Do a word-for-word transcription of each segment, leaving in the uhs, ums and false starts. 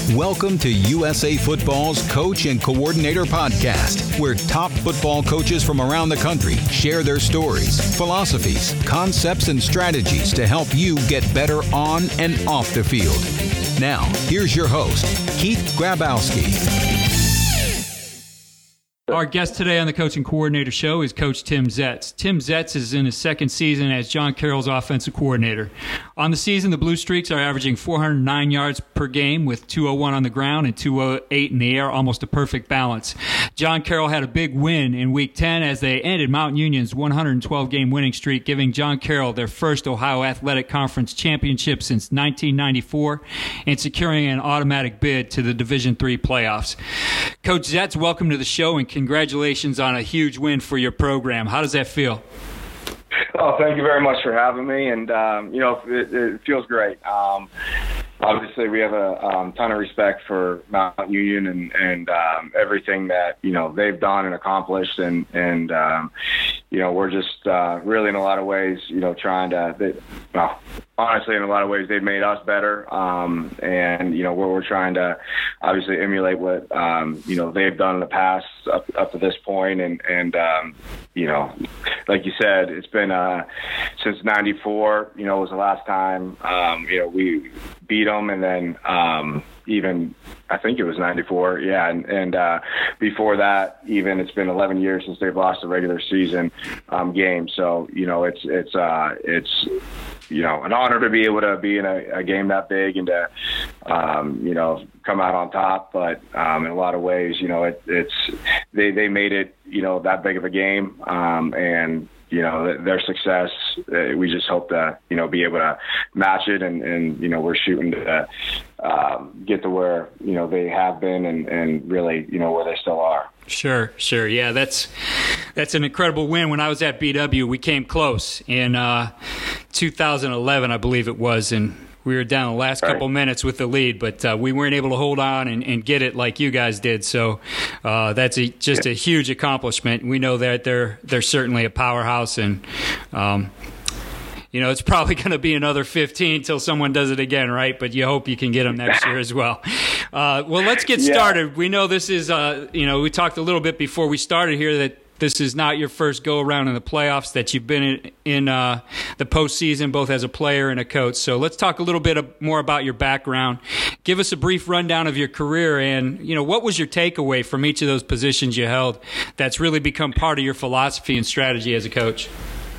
Welcome to U S A Football's Coach and Coordinator Podcast, where top football coaches from around the country share their stories, philosophies, concepts, and strategies to help you get better on and off the field. Now, here's your host, Keith Grabowski. Our guest today on the Coach and Coordinator Show is Coach Tim Zetz. Tim Zetz is in his second season as John Carroll's offensive coordinator. On the season, the Blue Streaks are averaging four hundred nine yards per game with two oh one on the ground and two oh eight in the air, almost a perfect balance. John Carroll had a big win in Week ten as they ended Mount Union's one hundred twelve game winning streak, giving John Carroll their first Ohio Athletic Conference championship since nineteen ninety-four and securing an automatic bid to the Division three playoffs. Coach Zetz, welcome to the show and congratulations on a huge win for your program. How does that feel? Oh, thank you very much for having me. And, um, you know, it, it feels great. Um, obviously, we have a um, ton of respect for Mount Union and, and um, everything that, you know, they've done and accomplished. And, and um, you know, we're just uh, really in a lot of ways, you know, trying to, they, well, honestly, in a lot of ways, they've made us better. Um, and, you know, we're, we're trying to obviously emulate what, um, you know, they've done in the past up, up to this point. And, and um, you know, like you said, it's been uh, since ninety-four, you know, was the last time, um, you know, we beat them. And then um, even, I think it was ninety-four. Yeah. And, and uh, before that, even it's been eleven years since they've lost a regular season um, game. So, you know, it's, it's, uh, it's, you know, an honor to be able to be in a, a game that big and to, um, you know, come out on top. But um, in a lot of ways, you know, it, it's they, they made it, you know, that big of a game. Um, and, you know, their success, uh, we just hope to, you know, be able to match it. And, and you know, we're shooting to um, get to where, you know, they have been and, and really, you know, where they still are. Sure, sure. Yeah, that's that's an incredible win. When I was at B W, we came close in uh, two thousand eleven, I believe it was, and we were down the last couple minutes with the lead, but uh, we weren't able to hold on and, and get it like you guys did. So uh, that's a, just a huge accomplishment. We know that they're they're certainly a powerhouse, and um, you know, it's probably going to be another fifteen until someone does it again, right? But you hope you can get them next year as well. Uh, well, let's get started. Yeah. We know this is, uh, you know, we talked a little bit before we started here that this is not your first go-around in the playoffs, that you've been in, in uh, the postseason, both as a player and a coach. So let's talk a little bit more about your background. Give us a brief rundown of your career and, you know, what was your takeaway from each of those positions you held that's really become part of your philosophy and strategy as a coach?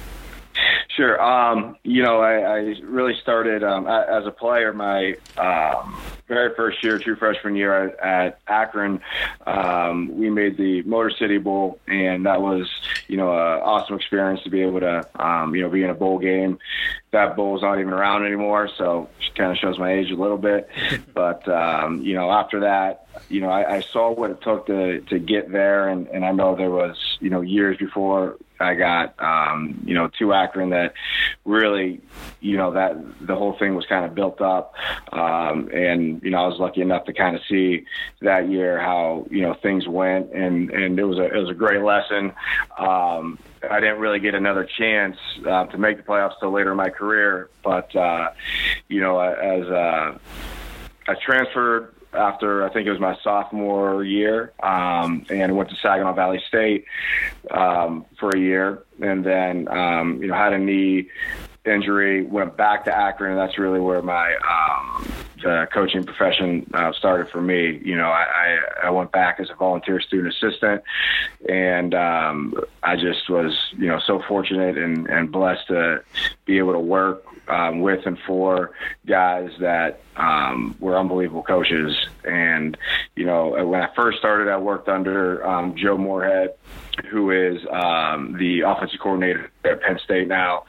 Sure. Um, you know, I, I really started um, as a player. My um, very first year, true freshman year at, at Akron, um, we made the Motor City Bowl, and that was, you know, an awesome experience to be able to, um, you know, be in a bowl game. That bowl's not even around anymore, so it kind of shows my age a little bit. But, um, you know, after that, you know, I, I saw what it took to, to get there, and, and I know there was, you know, years before I got, um, you know, to Akron that really, you know, that the whole thing was kind of built up. Um, and, you know, I was lucky enough to kind of see that year how, you know, things went, and, and it was a, it was a great lesson. Um, I didn't really get another chance uh, to make the playoffs till later in my career, but, uh, you know, as uh, I transferred after, I think it was my sophomore year, um, and went to Saginaw Valley State um, for a year, and then, um, you know, had a knee injury, went back to Akron, and that's really where my um, the coaching profession uh, started for me. You know, I, I, I went back as a volunteer student assistant, and um, I just was, you know, so fortunate and, and blessed to be able to work um, with and for guys that um, were unbelievable coaches. And, you know, when I first started, I worked under um, Joe Moorhead, who is um, the offensive coordinator at Penn State now.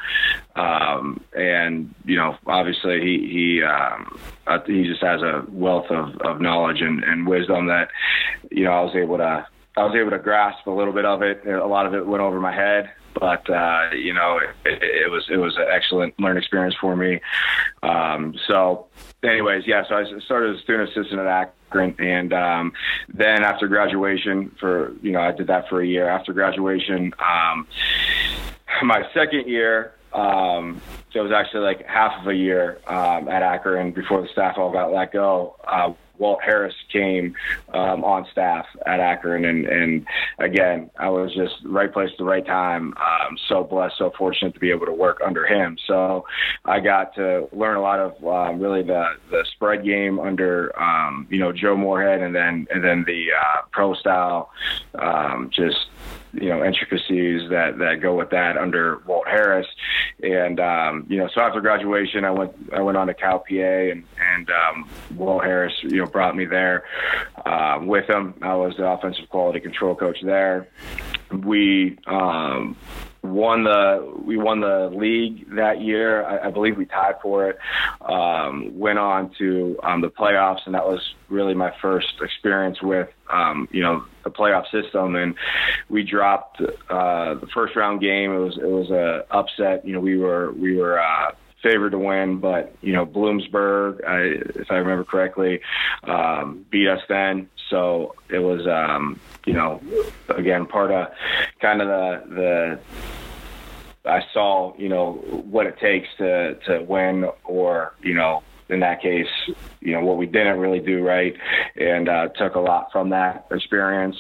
Um, and, you know, obviously he he, um, uh, he just has a wealth of, of knowledge and, and wisdom that, you know, I was able to I was able to grasp a little bit of it. A lot of it went over my head, but, uh, you know, it, it was it was an excellent learning experience for me. Um, so anyways, yeah, so I started as a student assistant at Akron, and um, then after graduation for, you know, I did that for a year. After graduation, um, my second year, um, so it was actually like half of a year um, at Akron before the staff all got let go. Uh, Walt Harris came um, on staff at Akron, and, and again, I was just right place at the right time. Um, so blessed, so fortunate to be able to work under him. So I got to learn a lot of um, really the, the spread game under um, you know Joe Moorhead, and then and then the uh, pro style, um, just you know intricacies that, that go with that under Walt Harris. And um, you know, so after graduation, I went I went on to Cal P A, and and um, Walt Harris you know brought me there uh, with him. I was the offensive quality control coach there. We um, won the we won the league that year. I, I believe we tied for it. Um, went on to um, the playoffs, and that was really my first experience with um, you know the playoff system. And we dropped uh, the first round game. It was it was a upset. You know, we were we were. Uh, favored to win, but you know Bloomsburg, I, if I remember correctly, um, beat us then. So it was, um, you know, again part of kind of the the. I saw, you know, what it takes to to win, or you know, in that case, you know, what we didn't really do right, and uh, took a lot from that experience.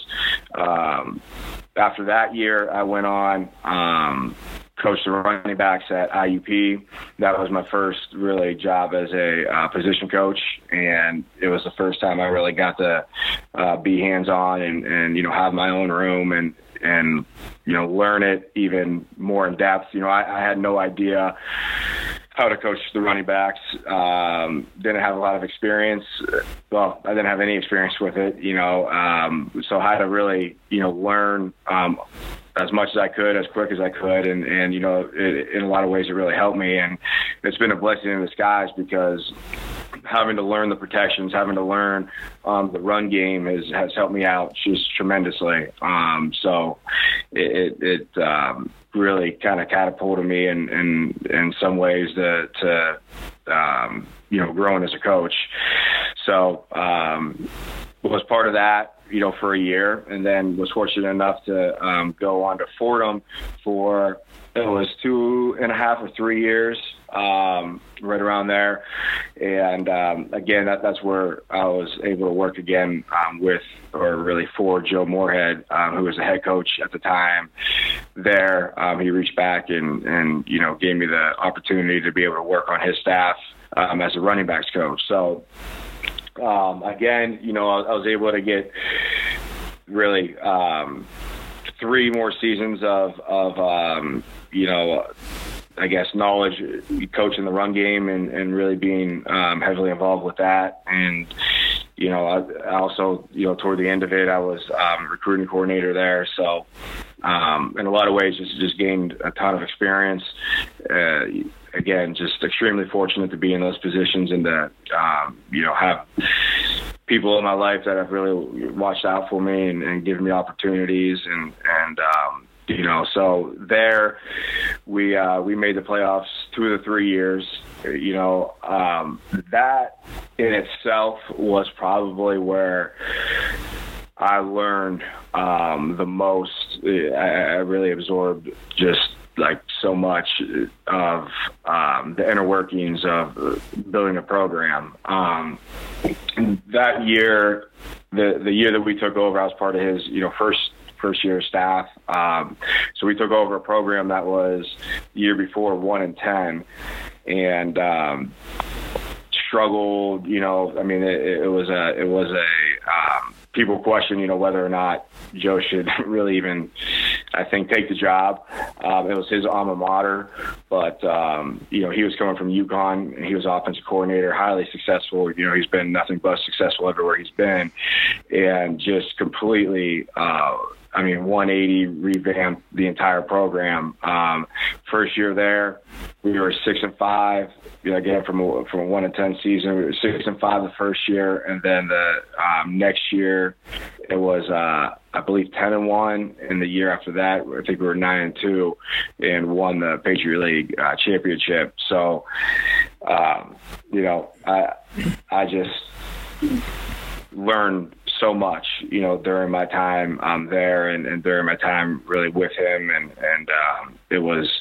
Um, after that year, I went on. Um, coached the running backs at I U P. That was my first really job as a uh, position coach, and it was the first time I really got to uh, be hands-on and, and, you know, have my own room and, and, you know, learn it even more in depth. You know, I, I had no idea how to coach the running backs. Um, didn't have a lot of experience. Well, I didn't have any experience with it, you know, um, so I had to really, you know, learn um, as much as I could, as quick as I could. And, and you know, it, in a lot of ways, it really helped me. And it's been a blessing in disguise, because having to learn the protections, having to learn um, the run game has, has helped me out just tremendously. Um, so it, it, it um, really kind of catapulted me in, in, in some ways to, to um, you know, growing as a coach. So um, was part of that, you know, for a year, and then was fortunate enough to um, go on to Fordham for, it was two and a half or three years, um, right around there. And um, again, that, that's where I was able to work again um, with, or really for Joe Moorhead, um, who was the head coach at the time there. Um, he reached back and, and, you know, gave me the opportunity to be able to work on his staff um, as a running backs coach. So, Um, again, you know, I, I was able to get really um, three more seasons of, of um, you know, I guess knowledge, coaching the run game, and, and really being um, heavily involved with that. And, you know, I, I also, you know, toward the end of it, I was um, recruiting coordinator there. So um, in a lot of ways, just, just gained a ton of experience. Uh, Again, just extremely fortunate to be in those positions, and to, um, you know, have people in my life that have really watched out for me and, and given me opportunities. And, and um, you know, so there we, uh, we made the playoffs two of the three years. You know, um, that in itself was probably where I learned um, the most. I, I really absorbed just like so much of um, the inner workings of building a program. Um, that year, the the year that we took over, I was part of his, you know, first first year staff. Um, so we took over a program that was the year before one and ten, and um, struggled. You know, I mean, it, it was a it was a um, people question, you know, whether or not Joe should really even, I think, take the job. Um, it was his alma mater, but, um, you know, he was coming from UConn, and he was offensive coordinator, highly successful. You know, he's been nothing but successful everywhere he's been, and just completely, uh, I mean, one eighty revamped the entire program. Um, first year there, we were six and five. You know, again, from a, from a one and ten season, we were six and five the first year, and then the um, next year it was, uh, I believe, ten and one. And the year after that, I think we were nine and two, and won the Patriot League uh, championship. So, um, you know, I I just learned so much, you know, during my time um, there, and, and during my time really with him. And, and um, it was,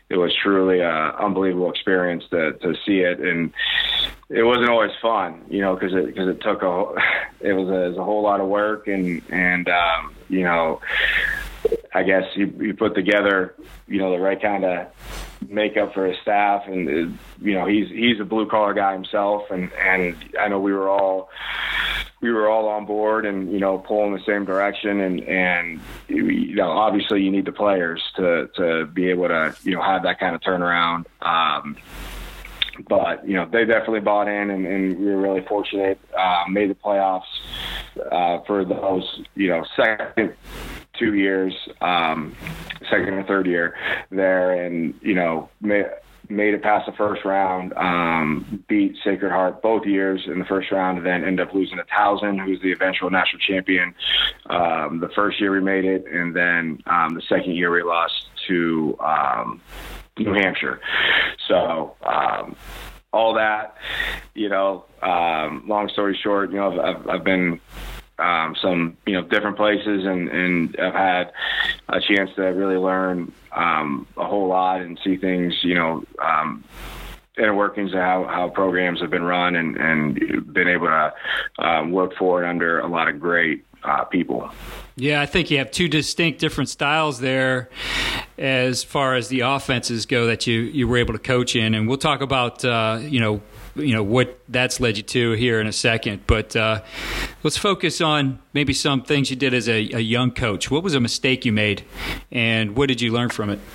it was truly an unbelievable experience to, to see it. And it wasn't always fun, you know, because it, cause it took a, it was, a, it was a whole lot of work. And, and um, you know, I guess you, you put together, you know, the right kind of makeup for his staff, and uh, you know, he's he's a blue collar guy himself, and and I know we were all we were all on board, and you know, pulling the same direction, and and you know, obviously you need the players to to be able to, you know, have that kind of turnaround. Um, But, you know, they definitely bought in, and, and we were really fortunate, uh, made the playoffs uh, for those, you know, second two years, um, second or third year there, and, you know, made, made it past the first round, um, beat Sacred Heart both years in the first round, and then ended up losing to Towson, who's the eventual national champion. Um, the first year we made it, and then um, the second year we lost to um, New Hampshire. So um, all that, you know, um, long story short, you know, I've, I've been um, some, you know, different places, and, and I've had a chance to really learn um, a whole lot and see things, you know, um, inner workings of how, how programs have been run, and, and been able to um, work forward under a lot of great uh, people. Yeah, I think you have two distinct different styles there as far as the offenses go that you, you were able to coach in, and we'll talk about uh, you know you know what that's led you to here in a second. But uh, let's focus on maybe some things you did as a, a young coach. What was a mistake you made, and what did you learn from it?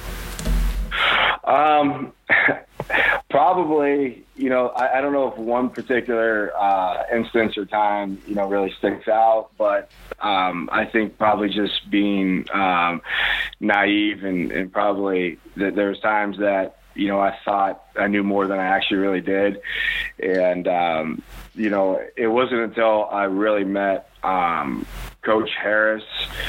Um, probably, you know, I, I don't know if one particular uh, instance or time, you know, really sticks out, but um, I think probably just being um, naive, and, and probably that there's times that, you know, I thought I knew more than I actually really did. And, um, you know, it wasn't until I really met um, Coach Harris,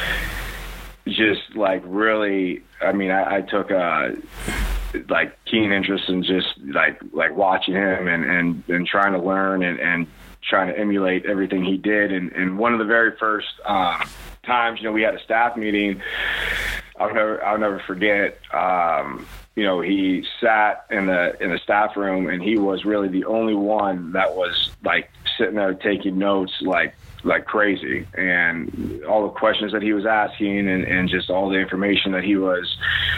just like really, I mean, I, I took a like keen interest in just like like watching him, and, and, and trying to learn, and, and trying to emulate everything he did. And, and one of the very first um, times, you know, we had a staff meeting, I'll never I'll never forget. Um, you know, he sat in the in the staff room, and he was really the only one that was like sitting there taking notes like like crazy, and all the questions that he was asking, and, and just all the information that he was,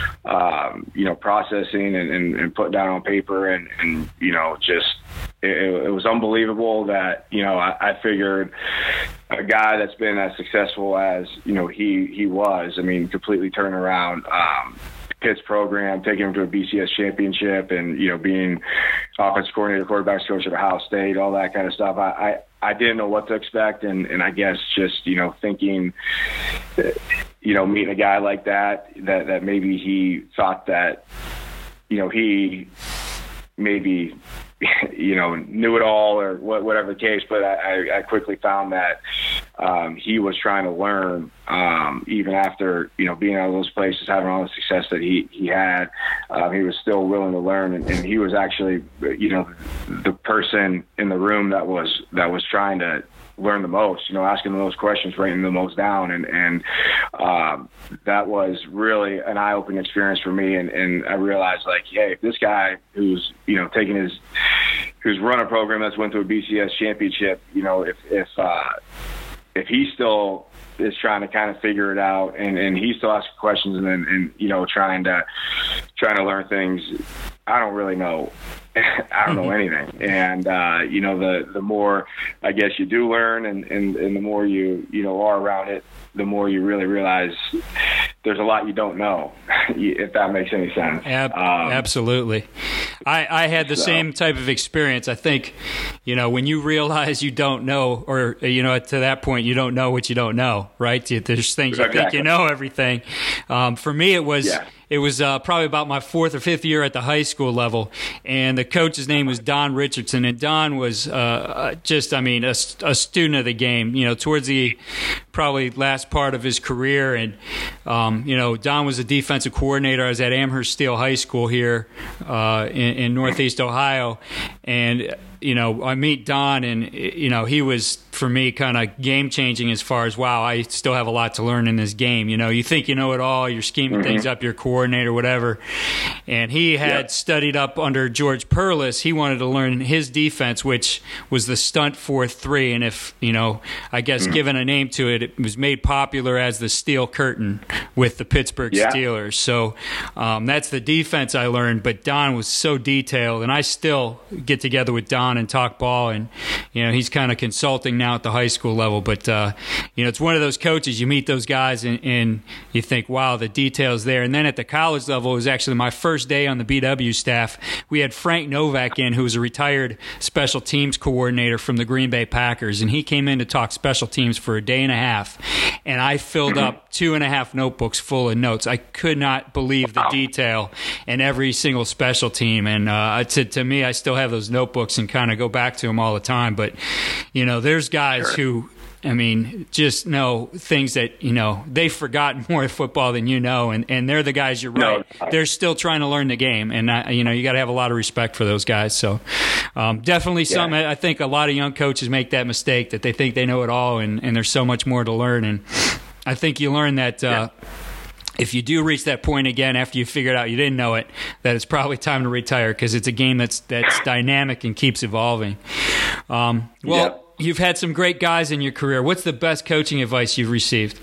um, you know, processing and, and, and putting down on paper, and, and you know, just it, it was unbelievable that, you know, I, I figured a guy that's been as successful as, you know, he, he was, I mean, completely turning around um, Pitt's program, taking him to a B C S championship, and, you know, being offensive coordinator, quarterbacks coach at Ohio State, all that kind of stuff. I, I, I didn't know what to expect. And, and I guess just, you know, thinking, that, you know, meeting a guy like that, that, that maybe he thought that, you know, he maybe, you know, knew it all, or whatever the case. But I, I quickly found that um, he was trying to learn, um, even after, you know, being out of those places, having all the success that he, he had. Um, he was still willing to learn, and, and he was actually, you know, the person in the room that was that was trying to learn the most, you know, asking the most questions, writing the most down. And, and um, that was really an eye-opening experience for me. And, and I realized, like, hey, if this guy who's, you know, taking his, who's run a program that's went to a B C S championship, you know, if, if, uh, if he still is trying to kind of figure it out, and, and he's still asking questions, and then, and, you know, trying to, trying to learn things, I don't really know. I don't know anything. And, uh, you know, the, the more, I guess, you do learn, and, and, and the more you, you know, are around it, the more you really realize there's a lot you don't know, if that makes any sense. Ab- um, absolutely. I, I had the so. same type of experience. I think, you know, when you realize you don't know, or, you know, to that point, you don't know what you don't know, right? There's things you exactly. think you know everything. Um, for me, it was... Yeah. It was uh, probably about my fourth or fifth year at the high school level, and the coach's name was Don Richardson, and Don was uh, just, I mean, a, a student of the game, you know, towards the probably last part of his career. And, um, you know, Don was a defensive coordinator. I was at Amherst Steel High School here uh, in, in Northeast Ohio, and you know, I meet Don, and, you know, he was, for me, kind of game-changing as far as, wow, I still have a lot to learn in this game. You know, you think you know it all, you're scheming mm-hmm. things up, you're a coordinator, whatever. And he had yep. studied up under George Perlis. He wanted to learn his defense, which was the stunt four three. And if, you know, I guess mm-hmm. given a name to it, it was made popular as the Steel Curtain with the Pittsburgh yeah. Steelers. So um, that's the defense I learned. But Don was so detailed, and I still get together with Don and talk ball. And, you know, he's kind of consulting now at the high school level, but uh, you know, it's one of those coaches, you meet those guys and, and you think, wow, the details there. And then at the college level, it was actually my first day on the B W staff. We had Frank Novak in, who was a retired special teams coordinator from the Green Bay Packers, and he came in to talk special teams for a day and a half, and I filled up two and a half notebooks full of notes. I could not believe the detail in every single special team, and uh, to, to me, I still have those notebooks and kind of go back to them all the time. But you know, there's guys sure. who, I mean, just know things that, you know, they've forgotten more football than you know, and, and they're the guys, you're right. No. They're still trying to learn the game, and, I, you know, you got to have a lot of respect for those guys. So um, definitely yeah. something, I think a lot of young coaches make that mistake, that they think they know it all, and, and there's so much more to learn. And I think you learn that uh, yeah. if you do reach that point again after you figured out you didn't know it, that it's probably time to retire, because it's a game that's that's dynamic and keeps evolving. Um, well, yeah. You've had some great guys in your career. What's the best coaching advice you've received?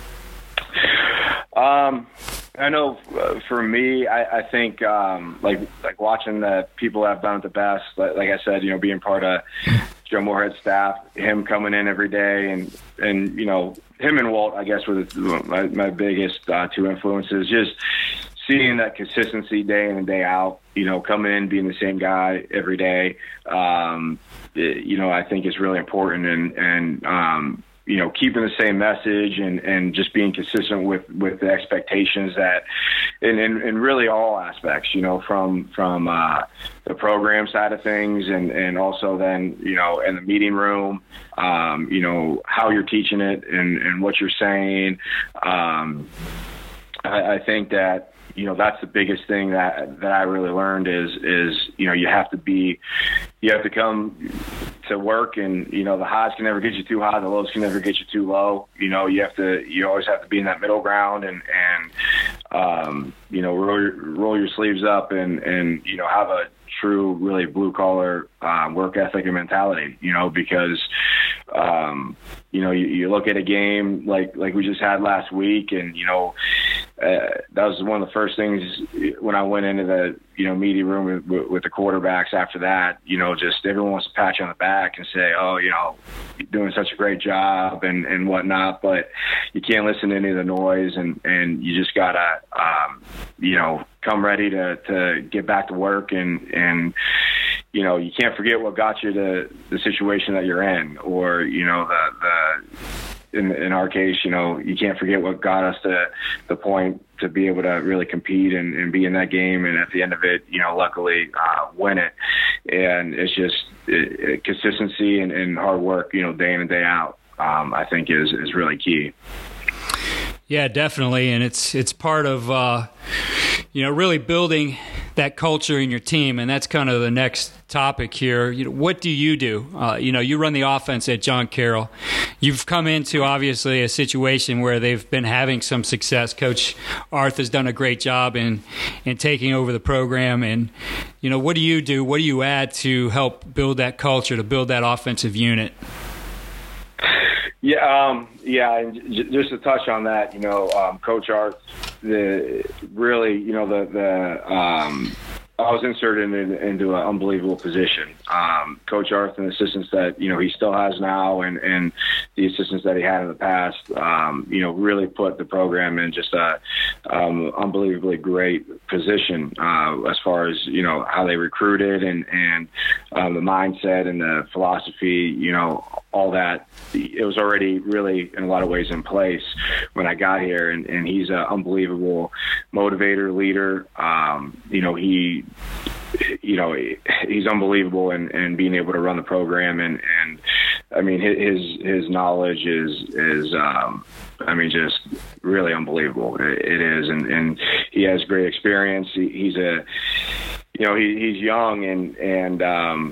Um, I know uh, for me, I, I think um, like like watching the people that have done it the best. Like, like I said, you know, being part of Joe Moorhead's staff, him coming in every day, and and you know, him and Walt, I guess, were the, my, my biggest uh, two influences. Just seeing that consistency day in and day out. You know, coming in, being the same guy every day. Um, it, you know, I think is really important, and and um, you know, keeping the same message and, and just being consistent with, with the expectations that in, in, in really all aspects, you know, from, from, uh, the program side of things, and, and also then, you know, in the meeting room, um, you know, how you're teaching it and, and what you're saying. Um, I, I think that, you know, that's the biggest thing that, that I really learned is, is, you know, you have to be, you have to come to work, and, you know, the highs can never get you too high. The lows can never get you too low. You know, you have to, you always have to be in that middle ground, and, and, um, you know, roll your, roll your sleeves up and, and, you know, have a true, really blue collar, uh, work ethic and mentality, you know, because, um, you know, you, you look at a game like, like we just had last week, and, you know, Uh, that was one of the first things when I went into the, you know, meeting room with, with the quarterbacks after that. You know, just everyone wants to pat you on the back and say, oh, you know, you're doing such a great job and, and whatnot, but you can't listen to any of the noise, and, and you just got to, um, you know, come ready to, to get back to work, and, and, you know, you can't forget what got you to the situation that you're in, or, you know, the, the, In, in our case, you know, you can't forget what got us to the point to be able to really compete and, and be in that game. And at the end of it, you know, luckily uh, win it. And it's just it, it, consistency and, and hard work, you know, day in and day out, um, I think is, is really key. Yeah, definitely. And it's, it's part of, uh, you know, really building that culture in your team. And that's kind of the next topic here. You know, what do you do? Uh, you know, you run the offense at John Carroll. You've come into, obviously, a situation where they've been having some success. Coach Arth has done a great job in, in taking over the program. And, you know, what do you do? What do you add to help build that culture, to build that offensive unit? Yeah, um, yeah, and j- just to touch on that, you know, um, Coach Arth, the really, you know, the the um, I was inserted in, into an unbelievable position. Um, Coach Arth and the assistants that, you know, he still has now, and, and the assistants that he had in the past, um, you know, really put the program in just a um, unbelievably great position uh, as far as, you know, how they recruited and, and um, the mindset and the philosophy, you know, all that. It was already really in a lot of ways in place when I got here, and, and he's an unbelievable motivator, leader. Um, you know, he, you know, he's unbelievable in, in being able to run the program, and, and I mean, his, his knowledge is, is, um, I mean, just really unbelievable. It, it is. And, and he has great experience. He, he's a, you know, he, he's young, and, and, um,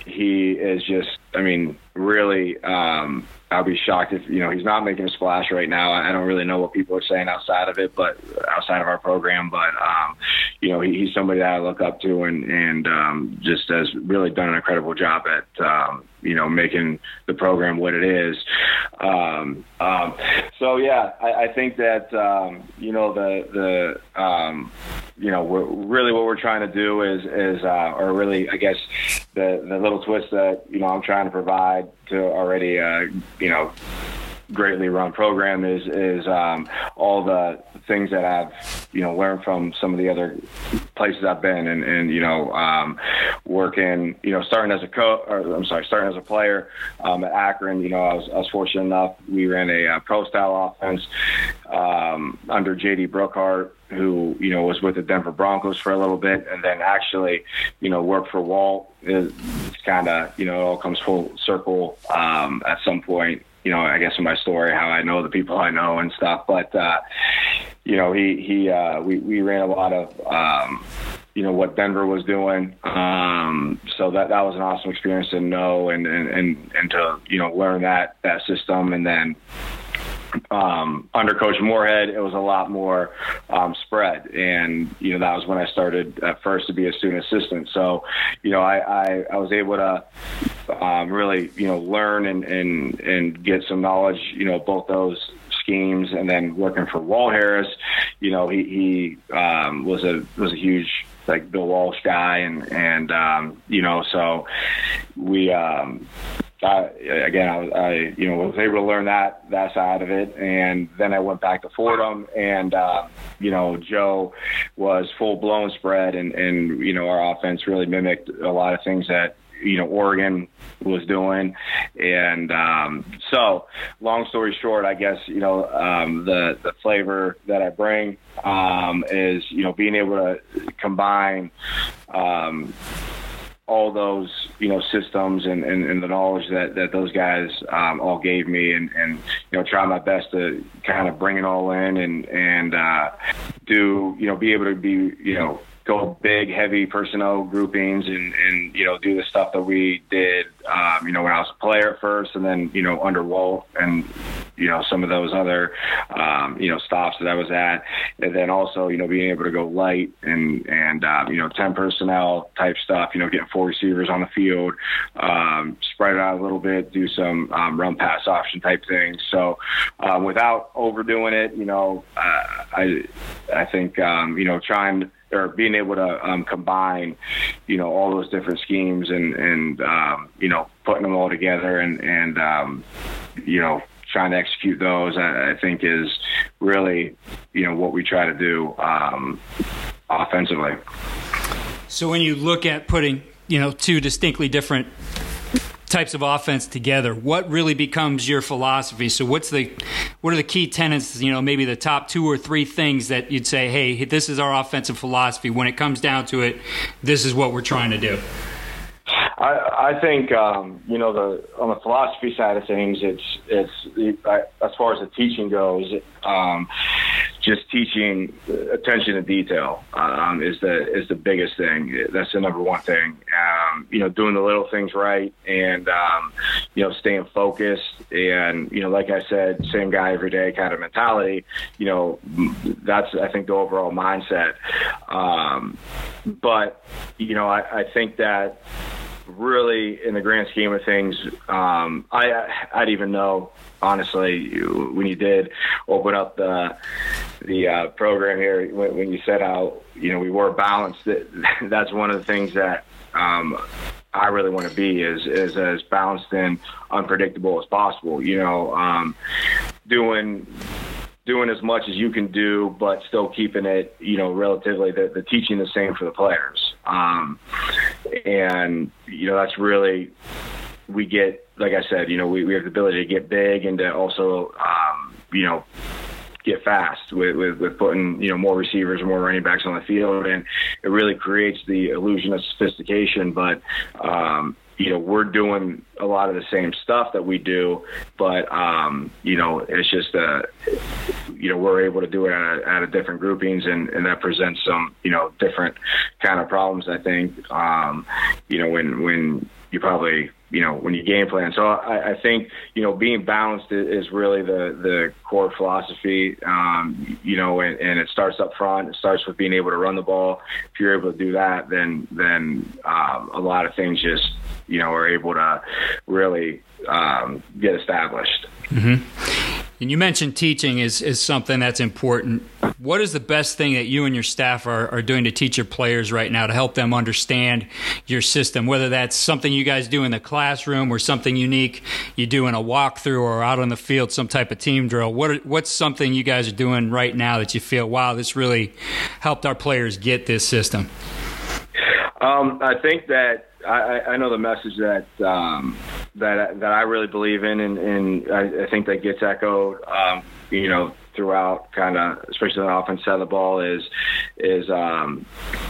he is just, I mean, really, um, I'll be shocked if, you know, he's not making a splash right now. I don't really know what people are saying outside of it, but outside of our program, but, um, you know, he, he's somebody that I look up to and, and um, just has really done an incredible job at, um, you know, making the program what it is. Um, um, so, yeah, I, I think that, um, you know, the, the um, you know, we're, really what we're trying to do is, is uh, or really, I guess, the, the little twist that, you know, I'm trying to provide to already, uh, you know, greatly run program is is um, all the things that I've, you know, learned from some of the other places I've been, and, and you know, um, working, you know, starting as a co, or I'm sorry, starting as a player um, at Akron. You know, I was I was fortunate enough. We ran a uh, pro style offense um, under J D Brookhart, who, you know, was with the Denver Broncos for a little bit, and then actually, you know, worked for Walt. It's kind of, you know, it all comes full circle um, at some point. You know, I guess in my story, how I know the people I know and stuff. But, uh, you know, he, he uh, we, we ran a lot of, um, you know, what Denver was doing. Um, so that, that was an awesome experience to know and, and, and, and to, you know, learn that, that system. And then um, under Coach Moorhead, it was a lot more um, spread. And, you know, that was when I started at first to be a student assistant. So, you know, I, I, I was able to, Um, really, you know, learn and, and, and get some knowledge, you know, both those schemes. And then working for Walt Harris, you know, he, he um, was a was a huge, like, Bill Walsh guy. And, and um, you know, so we, um, I, again, I, I, you know, was able to learn that, that side of it. And then I went back to Fordham, and, uh, you know, Joe was full-blown spread. And, and, you know, our offense really mimicked a lot of things that, you know, Oregon was doing. And um, so long story short, I guess, you know, um, the, the flavor that I bring um, is, you know, being able to combine um, all those, you know, systems and, and, and the knowledge that, that those guys um, all gave me, and, and, you know, try my best to kind of bring it all in and, and uh, do, you know, be able to be, you know, go big, heavy personnel groupings and, and, you know, do the stuff that we did, um, you know, when I was a player at first, and then, you know, under Walt and, you know, some of those other, um, you know, stops that I was at. And then also, you know, being able to go light and, and um, you know, ten personnel type stuff, you know, getting four receivers on the field, um, spread it out a little bit, do some um, run pass option type things. So um, without overdoing it, you know, uh, I, I think, um, you know, trying or being able to um, combine, you know, all those different schemes and, and um, you know, putting them all together and, and um, you know, trying to execute those, I, I think is really, you know, what we try to do um, offensively. So when you look at putting, you know, two distinctly different types of offense together, what really becomes your philosophy? So what's the what are the key tenets, you know, maybe the top two or three things that you'd say, hey, this is our offensive philosophy. When it comes down to it, this is what we're trying to do? I, I think, um, you know, the on the philosophy side of things, it's it's I, as far as the teaching goes, um, just teaching attention to detail um, is the is the biggest thing. That's the number one thing. Um, you know, doing the little things right, and um, you know, staying focused, and you know, like I said, same guy every day kind of mentality. You know, that's I think the overall mindset. Um, but you know, I, I think that. Really, in the grand scheme of things, um, I, I'd even know, honestly, you, when you did open up the the uh, program here, when, when you said how, you know, we were balanced, that, that's one of the things that um, I really want to be is, is as balanced and unpredictable as possible, you know, um, doing doing as much as you can do, but still keeping it, you know, relatively the, the teaching the same for the players. Um, and, you know, that's really, we get, like I said, you know, we, we have the ability to get big and to also, um, you know, get fast with, with, with putting, you know, more receivers, more running backs on the field. And it really creates the illusion of sophistication. But, um, you know, we're doing a lot of the same stuff that we do, but, um, you know, it's just, uh, you know, we're able to do it at a, at a different groupings, and, and that presents some, you know, different kind of problems, I think, um, you know, when, when you probably, you know, when you game plan. So I, I think, you know, being balanced is really the, the core philosophy, um, you know, and, and it starts up front. It starts with being able to run the ball. If you're able to do that, then, then um, a lot of things just, you know, are able to really um, get established. Mm-hmm. And you mentioned teaching is, is something that's important. What is the best thing that you and your staff are, are doing to teach your players right now to help them understand your system, whether that's something you guys do in the classroom or something unique you do in a walkthrough or out on the field, some type of team drill? What are, what's something you guys are doing right now that you feel, wow, this really helped our players get this system? Um, I think that I, I know the message that um, that that I really believe in, and, and I, I think that gets echoed, um, you know, throughout, kind of, especially on the offense side of the ball, is is um,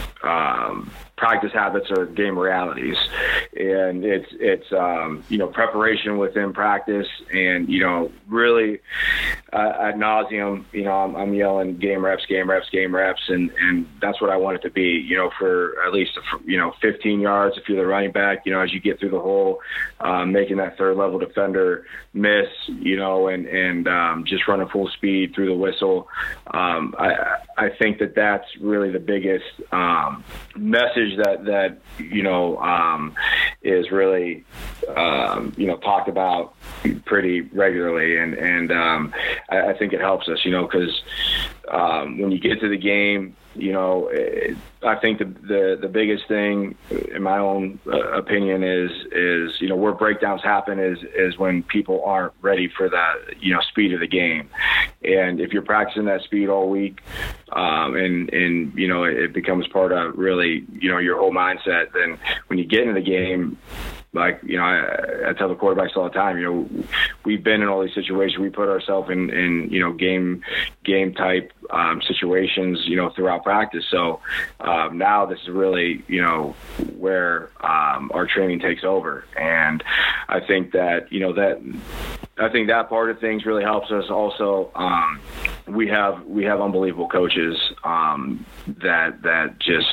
um, practice habits are game realities, and it's it's um, you know, preparation within practice, and you know, really uh, ad nauseum, you know, I'm, I'm yelling game reps, game reps, game reps, and and that's what I want it to be, you know, for at least you know fifteen yards if you're the running back, you know, as you get through the hole, um, making that third level defender miss, you know, and and um, just running full speed through the whistle. Um, I I think that that's really the biggest um, message that that you know um, is really um, you know talked about pretty regularly, and and um, I, I think it helps us, you know, because um, when you get to the game, you know, it, I think the, the the biggest thing, in my own uh, opinion, is is you know where breakdowns happen is is when people aren't ready for that, you know, speed of the game, and if you're practicing that speed all week, um, and and you know it becomes part of really you know your whole mindset, then when you get into the game, like, you know, I, I tell the quarterbacks all the time, you know, we've been in all these situations. We put ourselves in, in, you know, game, game type um, situations, you know, throughout practice. So um, now this is really, you know, where um, our training takes over. And I think that, you know, that, I think that part of things really helps us. Also, um, we have we have unbelievable coaches um, that that just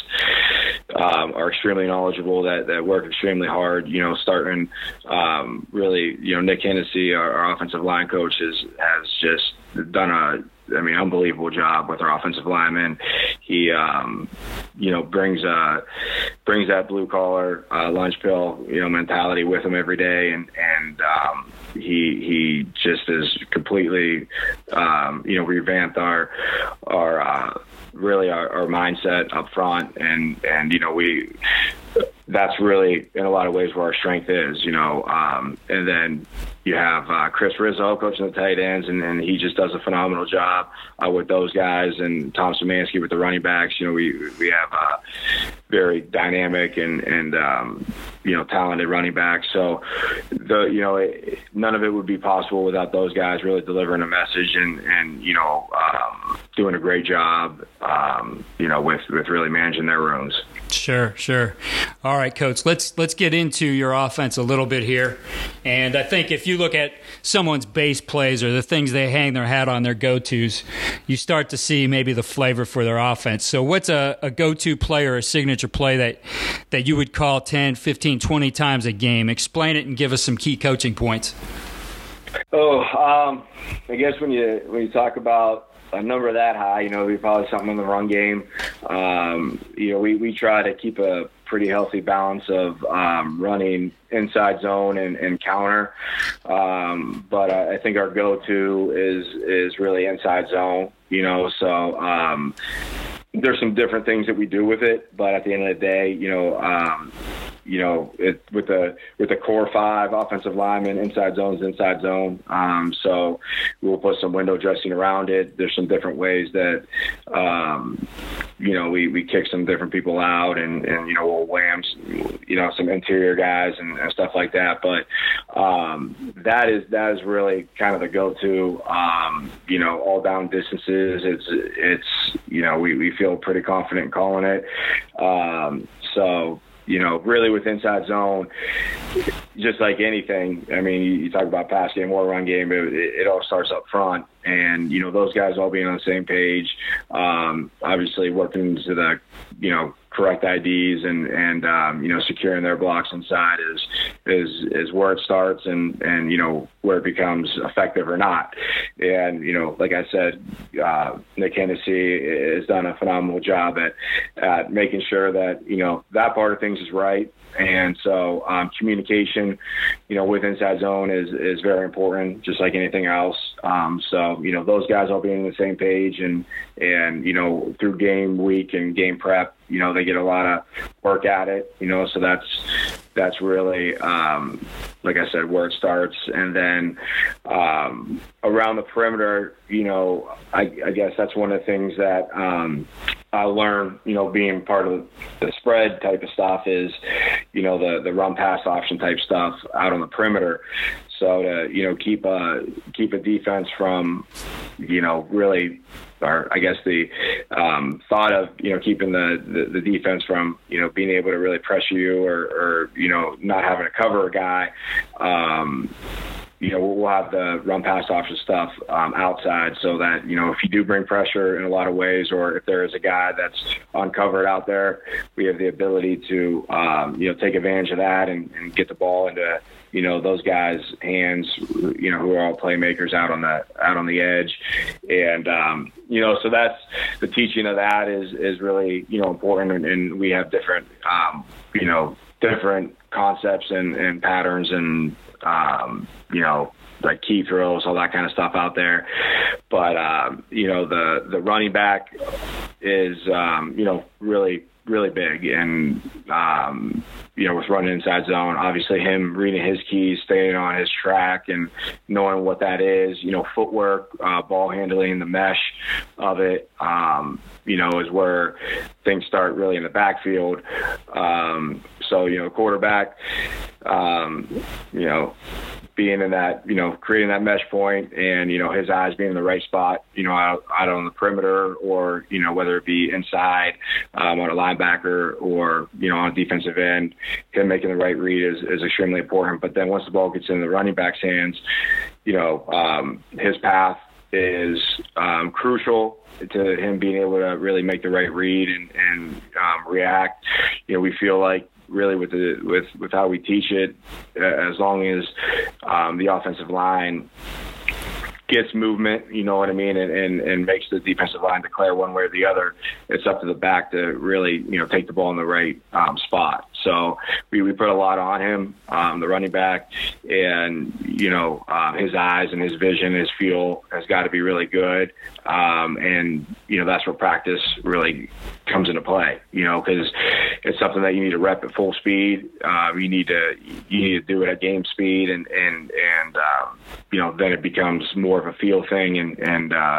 um, are extremely knowledgeable, that, that work extremely hard. You know, starting um, really, you know, Nick Hennessy, our, our offensive line coach, has has just done a, I mean, unbelievable job with our offensive linemen. He, um, you know, brings uh, brings that blue collar uh, lunch pill, you know, mentality with him every day, and and um, he he just is completely, um, you know, revamped our our uh, really our, our mindset up front, and and you know we. That's really, in a lot of ways, where our strength is, you know. Um, and then you have uh, Chris Rizzo coaching the tight ends, and, and he just does a phenomenal job uh, with those guys. And Tom Szymanski with the running backs. You know, we we have uh, very dynamic and and um, you know talented running backs. So the you know it, none of it would be possible without those guys really delivering a message and and you know um, doing a great job. Um, you know, with with really managing their rooms. Sure, sure. All right, Coach, let's let's get into your offense a little bit here. And I think if you look at someone's base plays or the things they hang their hat on, their go-tos, you start to see maybe the flavor for their offense. So what's a, a go-to play or a signature play that, that you would call ten, fifteen, twenty times a game? Explain it and give us some key coaching points. Oh, um, I guess when you when you talk about a number that high, you know, we probably something in the run game. Um, you know, we, we try to keep a pretty healthy balance of um, running inside zone and, and counter. Um, but I, I think our go-to is is really inside zone, you know, so um, there's some different things that we do with it, but at the end of the day, you know, um, you know, it, with the with the core five offensive linemen, inside zones, inside zone. Um, so we'll put some window dressing around it. There's some different ways that, um, you know, we, we kick some different people out, and, and you know, we'll wham, you know, some interior guys and, and stuff like that. But um, that is that is really kind of the go-to. Um, you know, all down distances. It's it's you know, we, we feel pretty confident in calling it. Um, so. You know, really with inside zone, just like anything, I mean, you, you talk about pass game or run game, it, it all starts up front. And, you know, those guys all being on the same page, um, obviously working to the, you know, correct I Ds and, and um, you know, securing their blocks inside is is is where it starts and, and, you know, where it becomes effective or not. And, you know, like I said, uh, Nick Hennessy has done a phenomenal job at, at making sure that, you know, that part of things is right. And so um, communication, you know, with inside zone is, is very important, just like anything else. Um, so, you know, those guys all being on the same page and, and, you know, through game week and game prep, you know, they get a lot of work at it, you know, so that's, that's really, um, like I said, where it starts. And then um, around the perimeter, you know, I, I guess that's one of the things that um, I learned, you know, being part of the spread type of stuff is, you know, the, the run pass option type stuff out on the perimeter. So to, you know, keep a, keep a defense from, you know, really, or I guess the um, thought of, you know, keeping the, the, the defense from, you know, being able to really pressure you or, or you know, not having to cover a guy. Um, you know, we'll have the run pass option stuff um, outside so that, you know, if you do bring pressure in a lot of ways, or if there is a guy that's uncovered out there, we have the ability to, um, you know, take advantage of that and, and get the ball into, you know, those guys' hands, you know, who are all playmakers out on the, out on the edge. And, um, you know, so that's the teaching of that is, is really, you know, important. And, and we have different, um, you know, different concepts and, and patterns and, um, you know, like key throws, all that kind of stuff out there. But, um, you know, the, the running back is, um, you know, really, really big. And, um, you know, with running inside zone, obviously him reading his keys, staying on his track and knowing what that is, you know, footwork, uh, ball handling, the mesh of it, um, you know, is where things start really in the backfield. Um, so, you know, quarterback, um, you know, being in that, you know, creating that mesh point and, you know, his eyes being in the right spot, you know, out, out on the perimeter or, you know, whether it be inside um, on a linebacker or, you know, on a defensive end, him making the right read is, is extremely important. But then once the ball gets in the running back's hands, you know, um, his path is um, crucial to him being able to really make the right read and, and um, react. You know, we feel like, really with the with with how we teach it, uh, as long as um, the offensive line gets movement, you know what I mean, and, and, and makes the defensive line declare one way or the other, it's up to the back to really, you know, take the ball in the right um, spot. So we, we put a lot on him, um, the running back, and, you know, uh, his eyes and his vision, his feel has got to be really good. Um, and, you know, that's where practice really comes into play, you know, because it's something that you need to rep at full speed. Uh, you need to you need to do it at game speed, and, and, and um, you know, then it becomes more of a feel thing, and, and uh,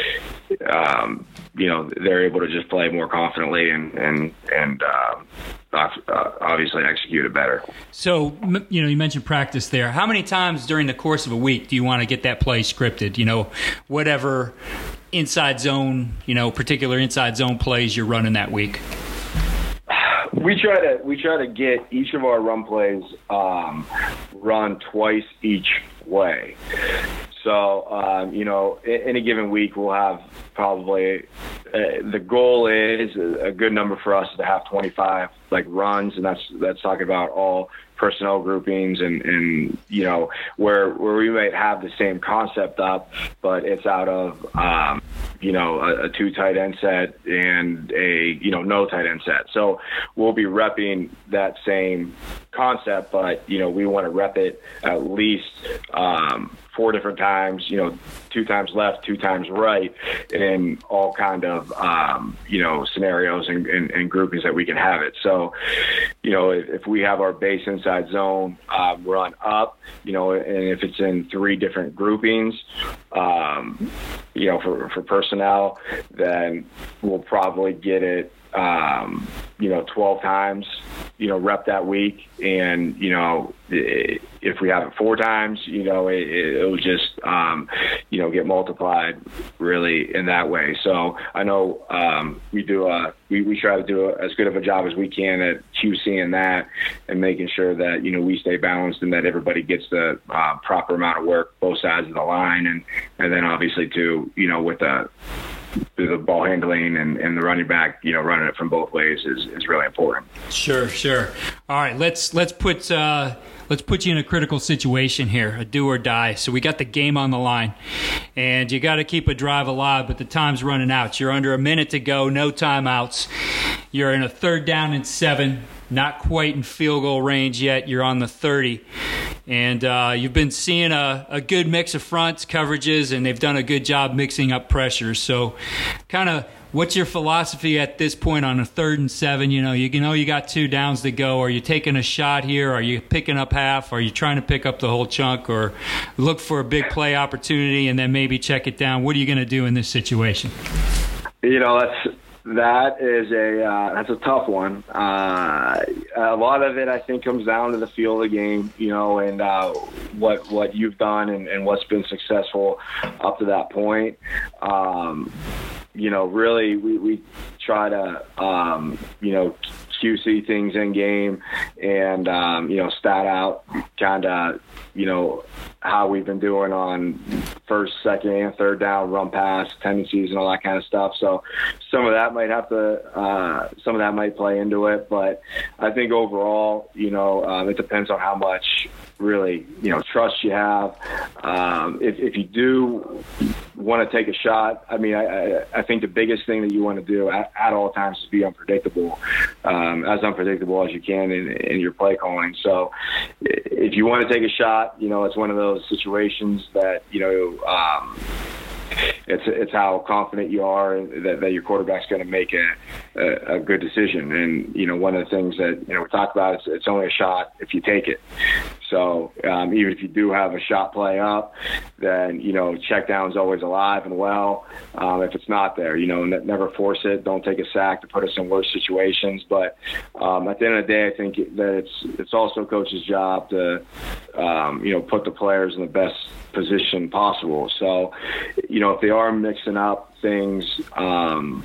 um, you know, they're able to just play more confidently and, and, and uh, uh, obviously execute it better. So, you know, you mentioned practice there. How many times during the course of a week do you want to get that play scripted? You know, whatever inside zone, you know, particular inside zone plays you're running that week? We try to we try to get each of our run plays um, run twice each way. So, um, you know, in any given week we'll have probably uh, the goal is a good number for us to have twenty-five like runs, and that's that's talking about all personnel groupings and, and you know, where where we might have the same concept up, but it's out of um, you know, a, a two tight end set and a, you know, no tight end set. So we'll be repping that same concept, but, you know, we want to rep it at least um, four different times, you know, two times left, two times right, in all kind of, um, you know, scenarios and, and, and groupings that we can have it. So, you know, if, if we have our base inside zone uh, run up, you know, and if it's in three different groupings, um, you know, for, for personnel, then we'll probably get it, um, you know, twelve times, you know, rep that week. And, you know, if we have it four times, you know, it, it'll just, um, you know, get multiplied really in that way. So I know um, we do, a, we, we try to do a, as good of a job as we can at QCing that and making sure that, you know, we stay balanced and that everybody gets the uh, proper amount of work, both sides of the line. And, and then obviously too, you know, with the, the ball handling and, and the running back, you know, running it from both ways is, is really important. Sure, sure. All right, let's let's put uh, let's put you in a critical situation here, a do or die. So we got the game on the line, and you got to keep a drive alive, but the time's running out. You're under a minute to go, no timeouts. You're in a third down and seven, not quite in field goal range yet. You're on the thirty. And uh, you've been seeing a, a good mix of fronts, coverages, and they've done a good job mixing up pressures. So kind of what's your philosophy at this point on a third and seven? You know, you know you got two downs to go. Are you taking a shot here? Are you picking up half? Are you trying to pick up the whole chunk or look for a big play opportunity and then maybe check it down? What are you going to do in this situation? You know, that's That is a uh, that's a tough one. Uh, a lot of it, I think, comes down to the feel of the game, you know, and uh, what what you've done and, and what's been successful up to that point. Um, you know, really, we, we try to, um, you know, Q C things in game and, um, you know, stat out kind of, you know, how we've been doing on first, second, and third down, run pass, tendencies, and all that kind of stuff. So some of that might have to, uh, some of that might play into it. But I think overall, you know, um, it depends on how much really, you know, trust you have. Um, if, if you do want to take a shot, I mean, I, I, I think the biggest thing that you want to do at, at all times is be unpredictable, um, as unpredictable as you can in, in your play calling. So if you want to take a shot, you know, it's one of those situations that, you know, um, It's it's how confident you are that, that your quarterback's going to make a, a, a good decision. And, you know, one of the things that, you know, we talk about is it's only a shot if you take it. So um, even if you do have a shot play up, then, you know, check down is always alive and well. Um, if it's not there, you know, never force it. Don't take a sack to put us in worse situations. But um, at the end of the day, I think that it's it's also coach's job to, um, you know, put the players in the best position possible. So, you know, if they are mixing up things, um,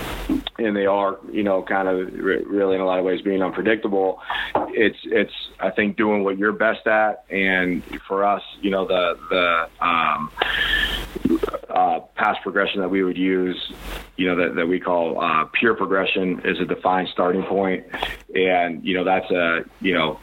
and they are, you know, kind of re- really in a lot of ways being unpredictable, it's, it's, I think, doing what you're best at. And for us, you know, the, the, um, uh, pass progression that we would use, you know, that, that we call, uh, pure progression is a defined starting point. And, you know, that's a, you know,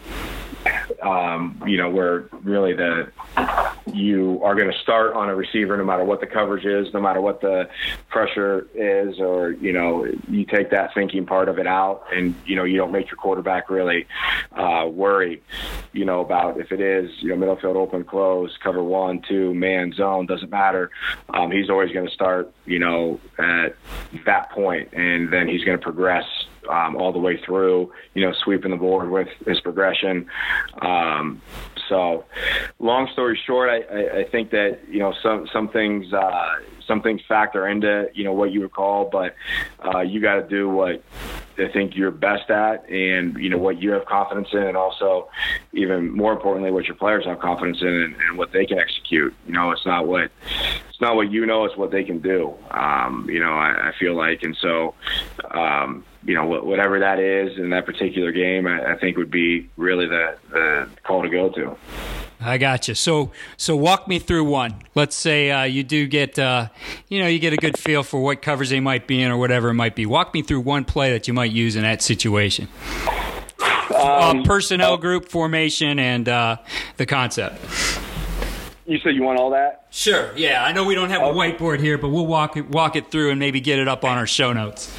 um, you know, where really the, you are going to start on a receiver no matter what the coverage is, no matter what the pressure is, or, you know, you take that thinking part of it out and, you know, you don't make your quarterback really uh, worry, you know, about if it is, you know, middle field open, close, cover one, two, man, zone, doesn't matter. Um, he's always going to start, you know, at that point, and then he's going to progress Um, all the way through, you know, sweeping the board with his progression. Um, so long story short, I, I, I think that, you know, some, some things, uh, some things factor into, you know, what you would call, but uh, you got to do what I think you're best at and, you know, what you have confidence in, and also even more importantly, what your players have confidence in and, and what they can execute. You know, it's not what, it's not what you know, it's what they can do. Um, you know, I, I feel like, and so, um, you know, whatever that is in that particular game, I, I think would be really the, the call to go to. I got you. So, so walk me through one. Let's say uh, you do get, uh, you know, you get a good feel for what covers they might be in or whatever it might be. Walk me through one play that you might use in that situation. Um, uh, personnel, group, formation, and uh, the concept. You said you want all that? Sure. Yeah, I know we don't have okay. a whiteboard here, but we'll walk it, walk it through and maybe get it up on our show notes.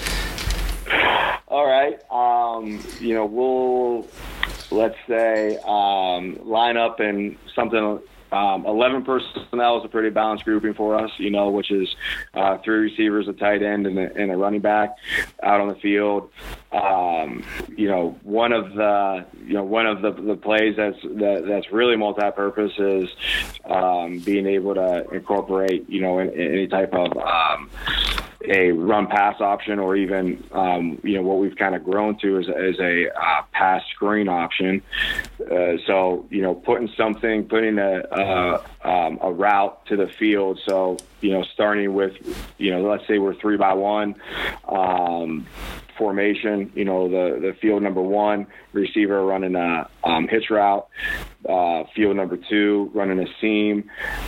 All right. Um, you know, we'll, let's say, um, line up in something, um, eleven personnel is a pretty balanced grouping for us, you know, which is uh, three receivers, a tight end, and a, and a running back out on the field. Um, you know, one of the, you know, one of the, the plays that's, that, that's really multi-purpose is um, being able to incorporate, you know, in, in any type of um, a run pass option, or even, um, you know, what we've kind of grown to is, is a uh, pass screen option. Uh, so, you know, putting something, putting a, a, um, a route to the field. So, you know, starting with, you know, let's say we're three by one, um, formation, you know, the, the field number one, receiver running a um, hitch route, uh, field number two running a seam,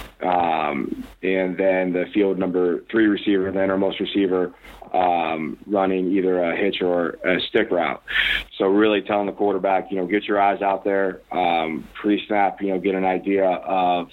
um, and then the field number three receiver, the innermost receiver, um, running either a hitch or a stick route. So really telling the quarterback, you know, get your eyes out there, um, pre-snap, you know, get an idea of,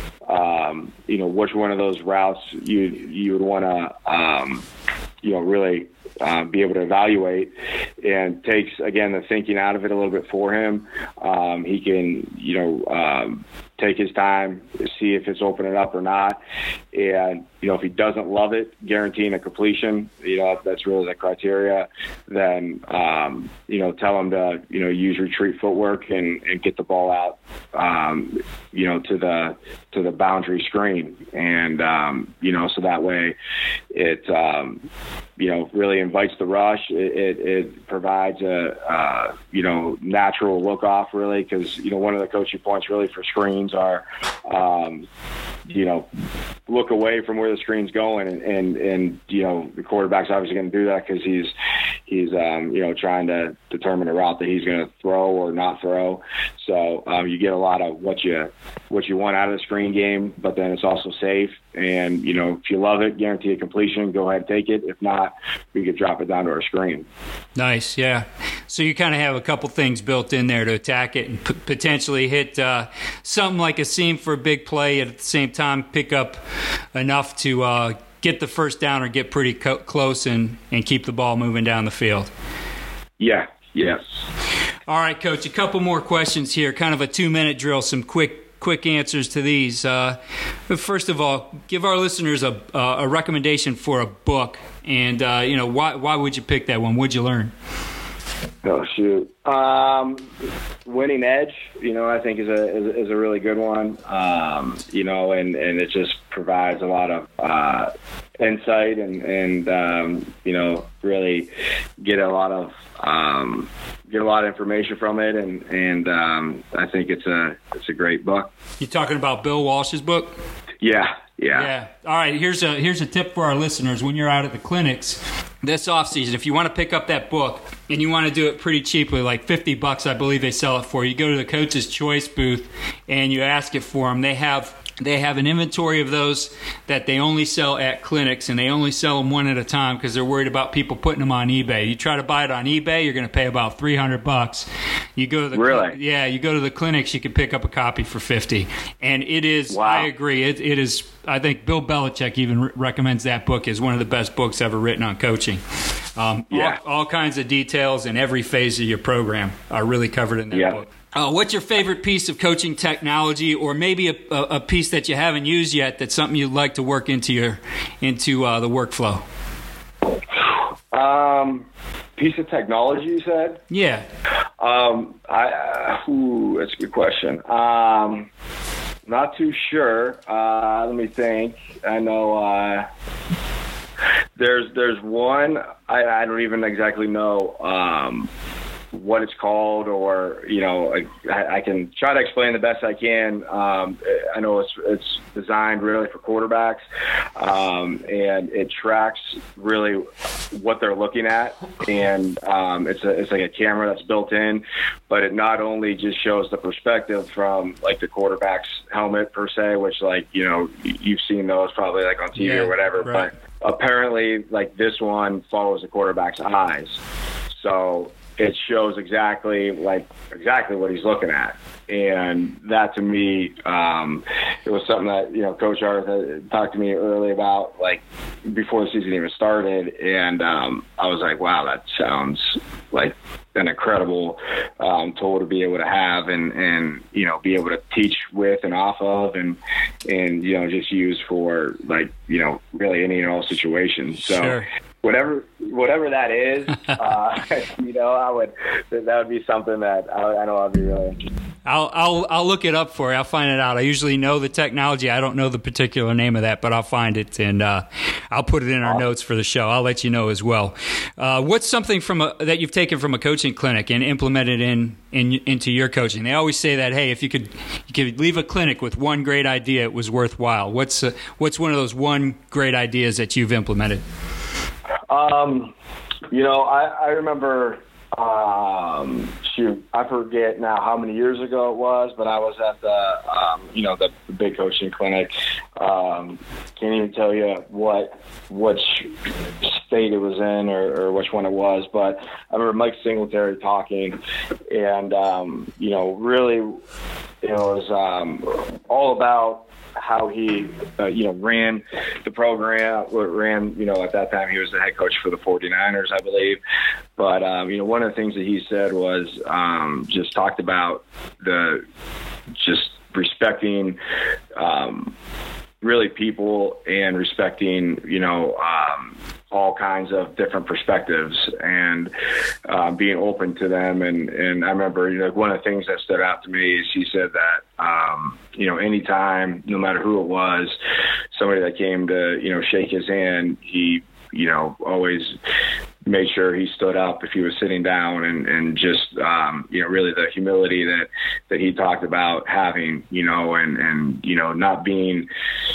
um, you know, which one of those routes you you would want to, um, you know, really uh, be able to evaluate, and takes, again, the thinking out of it a little bit for him. Um, he can, you know, um, take his time, see if it's opening up or not. And, you know, if he doesn't love it, guaranteeing a completion, you know, if that's really the criteria, then, um, you know, tell him to, you know, use retreat footwork and, and get the ball out, um, you know, to the, to the boundary screen. And, um, you know, so that way it, um, you know, really invites the rush. It, it, it provides a, uh, you know, natural look off, really, because, you know, one of the coaching points really for screens are, um, you know, look away from where the screen's going, and, and, and you know, the quarterback's obviously going to do that because he's, he's, um, you know, trying to determine a route that he's going to throw or not throw. So um, you get a lot of what you, what you want out of the screen game, but then it's also safe. And, you know, if you love it, guarantee a completion, go ahead and take it. If not, we could drop it down to our screen. Nice, yeah. So you kind of have a couple things built in there to attack it and p- potentially hit uh, something like a seam for a big play, at the same time pick up enough to uh, get the first down or get pretty co- close and, and keep the ball moving down the field. Yeah, yes. All right, Coach, a couple more questions here, kind of a two-minute drill, some quick quick answers to these. Uh, first of all, give our listeners a, a recommendation for a book, and uh, you know, why why would you pick that one? What'd you learn? Oh shoot, um, Winning Edge. You know, I think is a is, is a really good one. Um, you know, and, and it just provides a lot of uh, insight and and um, you know, really get a lot of um, get a lot of information from it, and and um, I think it's a it's a great book. You talking about Bill Walsh's book? Yeah, yeah. Yeah. All right, here's a here's a tip for our listeners. When you're out at the clinics this off season, if you want to pick up that book and you want to do it pretty cheaply, like fifty bucks, I believe they sell it for, you go to the Coach's Choice booth and you ask it for them. They have They have an inventory of those that they only sell at clinics, and they only sell them one at a time because they're worried about people putting them on eBay. You try to buy it on eBay, you're going to pay about three hundred bucks. You go to the really? yeah, you go to the clinics, you can pick up a copy for fifty. And it is, wow. I agree, it, it is, I think Bill Belichick even re- recommends that book as one of the best books ever written on coaching. Um, yeah. all, all kinds of details in every phase of your program are really covered in that yeah. book. Uh, what's your favorite piece of coaching technology, or maybe a, a, a piece that you haven't used yet that's something you'd like to work into your into uh, the workflow? Um, piece of technology, you said? Yeah. Um, I, uh, ooh, that's a good question. Um, not too sure. Uh, let me think. I know uh, there's there's one. I, I don't even exactly know. Um, what it's called, or, you know, I, I can try to explain the best I can. Um, I know it's it's designed really for quarterbacks, um, and it tracks really what they're looking at, and um, it's a it's like a camera that's built in, but it not only just shows the perspective from like the quarterback's helmet per se, which, like, you know, you've seen those probably like on T V yeah, or whatever, right. But apparently like this one follows the quarterback's eyes, so it shows exactly like exactly what he's looking at. And that, to me, um, it was something that, you know, Coach Arthur talked to me early about, like, before the season even started. And um, I was like, wow, that sounds like an incredible um, tool to be able to have and, and, you know, be able to teach with and off of, and, and, you know, just use for, like, you know, really any and all situations. So sure. Whatever, whatever that is, uh, you know, I would, that would be something that I, I know I'd be really interested in. I'll, I'll, I'll look it up for you. I'll find it out. I usually know the technology. I don't know the particular name of that, but I'll find it, and uh, I'll put it in our awesome. notes for the show. I'll let you know as well. Uh, what's something from a, that you've taken from a coaching clinic and implemented in, in into your coaching? They always say that, hey, if you could you could leave a clinic with one great idea, it was worthwhile. What's uh, what's one of those one great ideas that you've implemented? Um, you know, I, I remember um, shoot, I forget now how many years ago it was, but I was at the, um, you know, the, the big coaching clinic. Um, can't even tell you what, which state it was in or, or which one it was, but I remember Mike Singletary talking, and, um, you know, really it was um, all about how he, uh, you know, ran the program, ran, you know, at that time he was the head coach for the forty-niners, I believe. But, um, you know, one of the things that he said was um, just talked about the just respecting um, really people and respecting, you know, um, all kinds of different perspectives and uh, being open to them. And, and I remember, you know, one of the things that stood out to me is he said that, um, you know, anytime, no matter who it was, somebody that came to, you know, shake his hand, he, you know, always made sure he stood up if he was sitting down, and, and just, um, you know, really the humility that, that he talked about having, you know, and, and, you know, not being,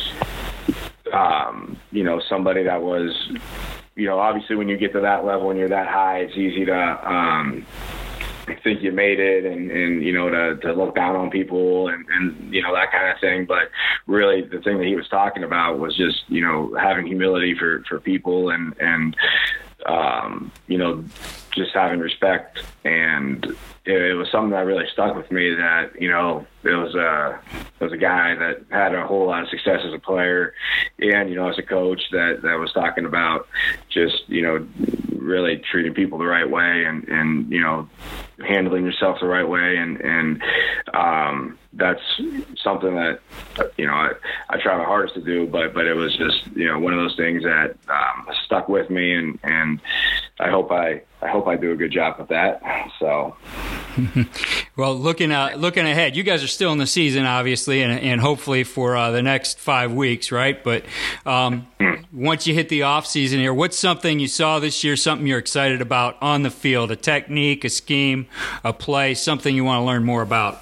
um, you know, somebody that was, you know, obviously when you get to that level and you're that high, it's easy to, um, think you made it and, and you know, to, to look down on people and, and, you know, that kind of thing. But really the thing that he was talking about was just, you know, having humility for, for people and, and, um, you know, just having respect. And it, it was something that really stuck with me, that, you know, it was a, it was a guy that had a whole lot of success as a player and, you know, as a coach that, that was talking about just, you know, really treating people the right way and, and, you know, handling yourself the right way. And, and, um, that's something that, you know, I, I try my hardest to do, but, but it was just, you know, one of those things that, um, stuck with me, and, and I hope I, I hope I do a good job with that. So. Well, looking uh, looking ahead, you guys are still in the season, obviously, and, and hopefully for uh, the next five weeks, right? But um, once you hit the off season here, what's something you saw this year, something you're excited about on the field, a technique, a scheme, a play, something you want to learn more about?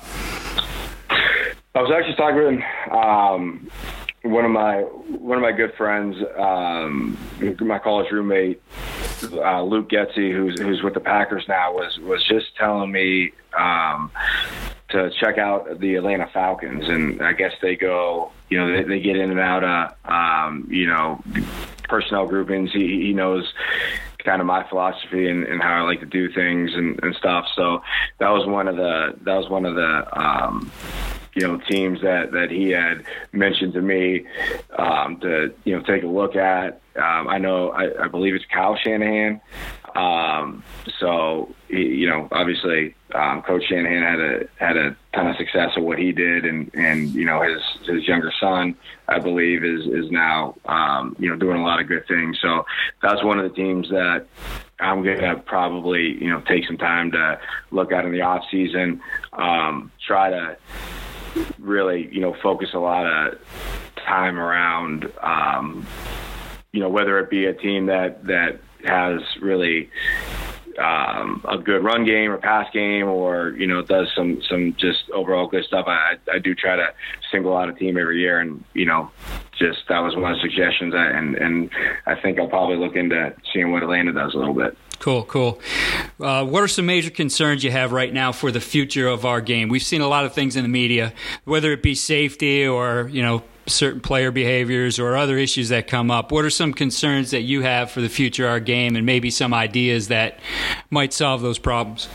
I was actually talking with um, one of my one of my good friends, um, my college roommate, uh, Luke Getsy, who's who's with the Packers now, was was just telling me um, to check out the Atlanta Falcons, and I guess they go, you know, they, they get in and out of, um, you know, personnel groupings. He, he knows kind of my philosophy and, and how I like to do things and, and stuff. So that was one of the that was one of the um, you know, teams that, that he had mentioned to me um, to, you know, take a look at. Um, I know, I, I believe it's Kyle Shanahan. Um, so, he, you know, obviously um, Coach Shanahan had a had a ton of success at what he did, and, and you know, his his younger son, I believe, is is now, um, you know, doing a lot of good things. So that's one of the teams that I'm going to probably, you know, take some time to look at in the off season, um, try to really, you know, focus a lot of time around, um, you know, whether it be a team that, that has really um, a good run game or pass game, or, you know, does some, some just overall good stuff. I, I do try to single out a team every year, and, you know, just that was one of the suggestions. And, and I think I'll probably look into seeing what Atlanta does a little bit. Cool, cool. Uh, what are some major concerns you have right now for the future of our game? We've seen a lot of things in the media, whether it be safety or, you know, certain player behaviors or other issues that come up. What are some concerns that you have for the future of our game, and maybe some ideas that might solve those problems?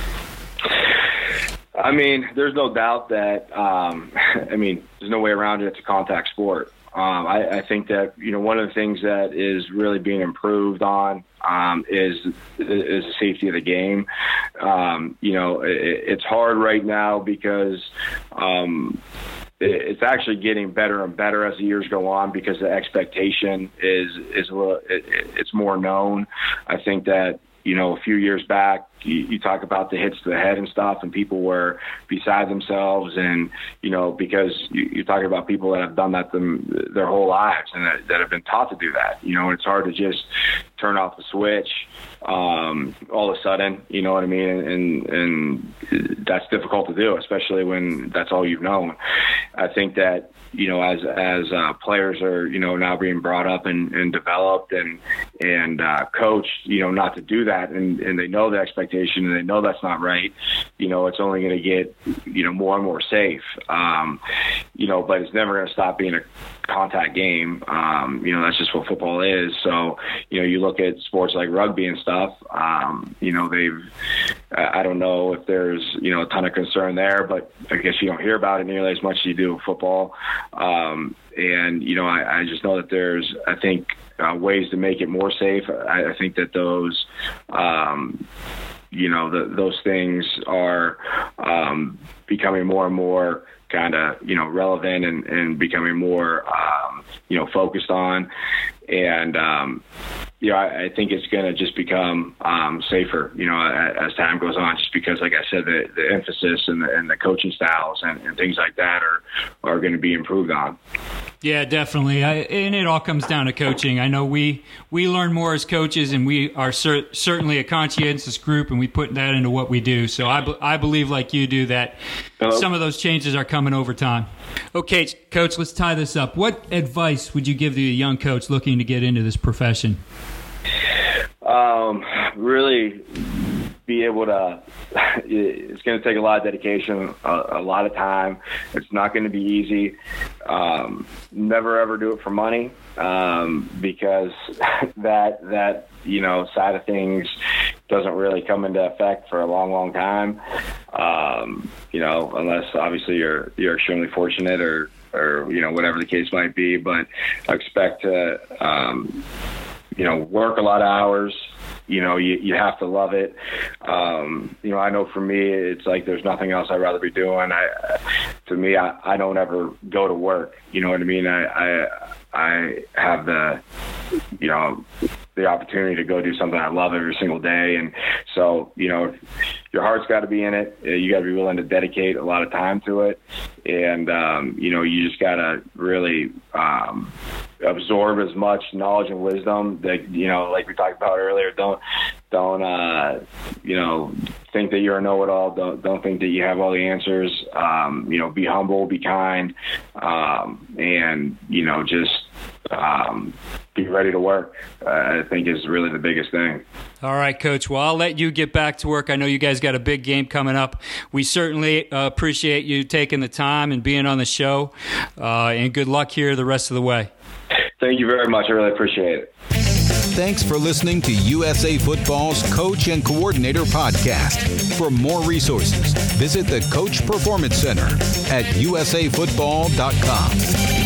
I mean, there's no doubt that, um, I mean, there's no way around it. It's a contact sport. Um, I, I think that, you know, one of the things that is really being improved on um, is is the safety of the game. Um, you know, it, it's hard right now because um, it, it's actually getting better and better as the years go on, because the expectation is is a little, it, it's more known. I think that, you know, a few years back, you, you talk about the hits to the head and stuff, and people were beside themselves. And, you know, because you, you're talking about people that have done that them, their whole lives, and that, that have been taught to do that. You know, it's hard to just turn off the switch um, all of a sudden, you know what I mean? And, and that's difficult to do, especially when that's all you've known. I think that, you know, as as uh, players are, you know, now being brought up and, and developed and and uh, coached, you know, not to do that, and, and they know the expectations expectation and they know that's not right, you know, it's only going to get, you know, more and more safe. Um, you know, but it's never going to stop being a contact game. Um, you know, that's just what football is. So, you know, you look at sports like rugby and stuff, um, you know, they've, I don't know if there's, you know, a ton of concern there, but I guess you don't hear about it nearly as much as you do with football. Um, and, you know, I, I just know that there's, I think, uh, ways to make it more safe. I, I think that those, um, you know, the, those things are um, becoming more and more kind of, you know, relevant and, and becoming more, um, you know, focused on. And, um, you know, I, I think it's going to just become um, safer, you know, as, as time goes on, just because, like I said, the, the emphasis and the, and the coaching styles and, and things like that are, are going to be improved on. Yeah, definitely. I, and it all comes down to coaching. I know we, we learn more as coaches, and we are cer- certainly a conscientious group, and we put that into what we do. So I, be- I believe, like you do, that Hello? some of those changes are coming over time. Okay, Coach, let's tie this up. What advice would you give to a young coach looking to get into this profession? Um, really be able to, it's going to take a lot of dedication, a, a lot of time. It's not going to be easy. Um, never ever do it for money, um, because that, that, you know, side of things doesn't really come into effect for a long, long time. Um, you know, unless obviously you're, you're extremely fortunate or, or, you know, whatever the case might be, but I expect to, um, you know, work a lot of hours. You know, you, you have to love it. Um, you know, I know for me, it's like there's nothing else I'd rather be doing. I, to me, I, I don't ever go to work. You know what I mean? I, I, I have the, you know, the opportunity to go do something I love every single day. And so, you know, your heart's got to be in it. You got to be willing to dedicate a lot of time to it. And, um, you know, you just got to really um, absorb as much knowledge and wisdom that, you know, like we talked about earlier, don't, don't, uh, you know, think that you're a know-it-all. Don't, don't think that you have all the answers. Um, you know, be humble, be kind, um, and, you know, just, um, be ready to work, uh, I think is really the biggest thing. All right, Coach. Well, I'll let you get back to work. I know you guys got a big game coming up. We certainly uh, appreciate you taking the time and being on the show, uh, and good luck here the rest of the way. Thank you very much. I really appreciate it. Thanks for listening to U S A Football's Coach and Coordinator Podcast. For more resources, visit the Coach Performance Center at U S A football dot com.